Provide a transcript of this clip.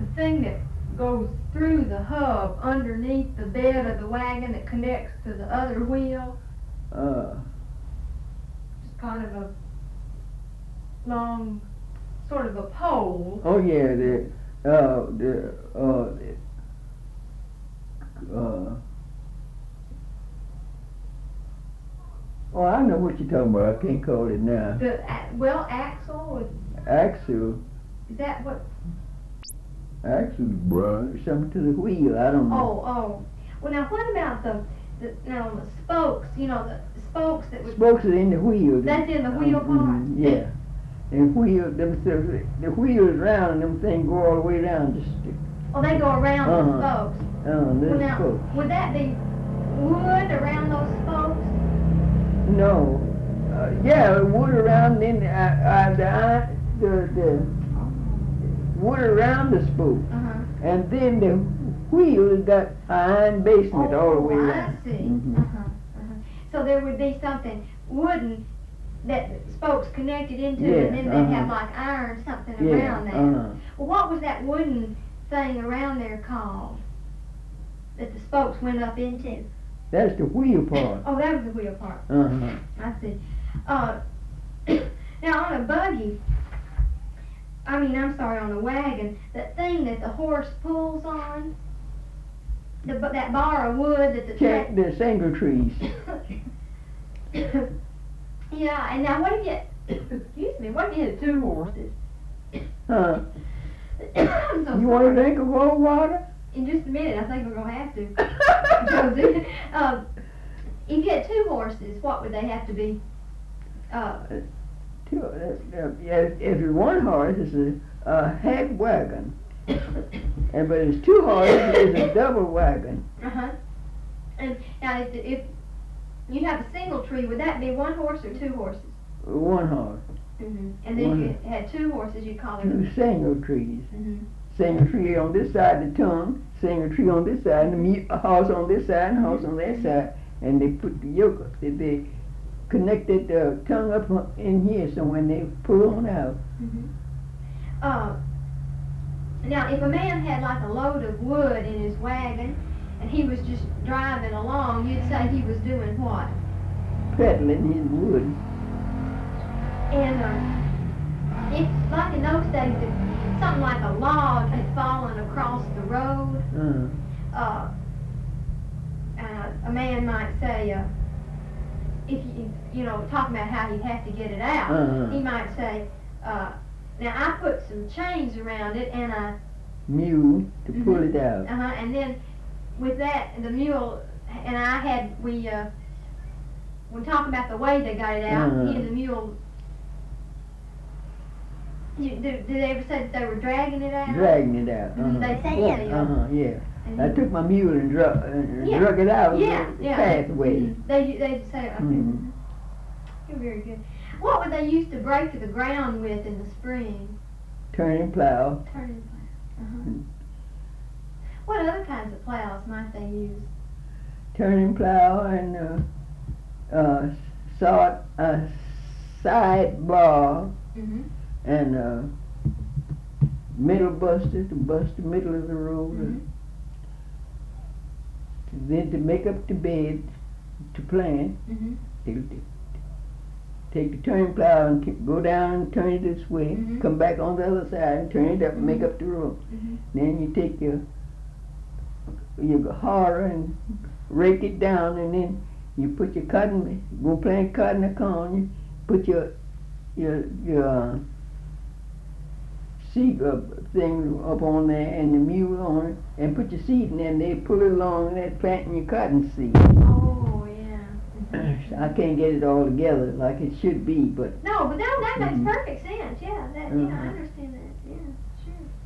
thing that goes through the hub underneath the bed of the wagon that connects to the other wheel? Just kind of a long, sort of a pole. Oh yeah, oh, I know what you're talking about. I can't call it now. Axle. Axle. Is that what? Axle, bruh. Something to the wheel. I don't know. Oh. Well, now what about the spokes? You know, the spokes that would. Spokes are in the wheel. That's in the wheel part. Yeah. And the wheel is round, and them things go all the way around. Oh, they go around the spokes. Now, spokes. Would that be wood around those spokes? No. Yeah, wood around then the wood around the spoke. And then the wheel has got an iron basement all the way around. I see. So there would be something wooden that the spokes connected into, and then they'd have like iron something around there. Well, what was that wooden thing around there called that the spokes went up into? That's the wheel part. Oh, that was the wheel part. I see. Now on a buggy, on a wagon, that thing that the horse pulls on, that bar of wood that the single trees. Yeah, and now what if you had two horses? Huh? I'm so You want to drink of more water? In just a minute, I think we're going to have to. If you had two horses, what would they have to be? If it's one horse, it's a hack wagon. But it's two horses, it's a double wagon. And now, if you have a single tree, would that be one horse or two horses? One horse. And then if you had two horses, you'd call them two single trees. Single tree on this side of the tongue, single tree on this side, and a horse on this side, and a horse on that side. And they put the yoke up. They connected the tongue up in here, so when they pull on out. Now, if a man had like a load of wood in his wagon, and he was just driving along, you'd say he was doing what? Peddling his wood. And if, like in those days, if something like a log had fallen across the road, a man might say, if you know, talking about how he'd have to get it out, he might say, now I put some chains around it and a mule to pull it out. And then with that, the mule and when talking about the way they got it out, he and the mule. Did they ever say that they were dragging it out? Dragging it out. They say yeah. I took my mule and drug it out. Pathway. They say, you're very good. What would they use to break to the ground with in the spring? Turning plow. What other kinds of plows might they use? Turning plow and side bar and middle buster to bust the middle of the road. Then to make up the bed to plant, take the turning plow and go down and turn it this way, come back on the other side and turn it up and make up the road. Then you take your harrow and rake it down, and then you put your cotton, go plant cotton or corn, you put your seed thing up on there and the mule on it, and put your seed in there, and they pull it along, and that's planting your cotton seed. Oh, yeah. I can't get it all together like it should be, but... No, but that makes perfect sense, yeah, I understand.